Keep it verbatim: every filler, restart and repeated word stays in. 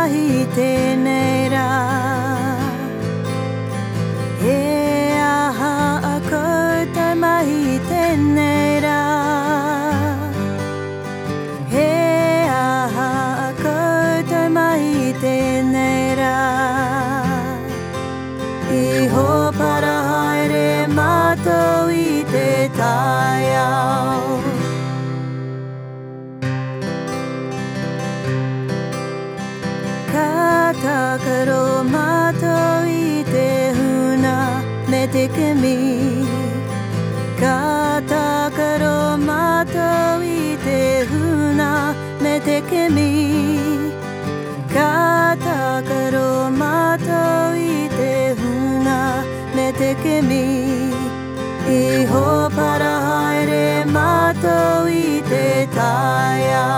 mahi tēnei He aha a koutou mahi tēnei rā. He aha a koutou mahi tēnei rā. Iho para haere mātou I te tai ao. Ka takaro mātou I te huna me te kimi. Ka takaro mātou I te huna me te kimi. Ka takaro mātou I te huna me te kimi. Iho para haere mātou I te tai ao.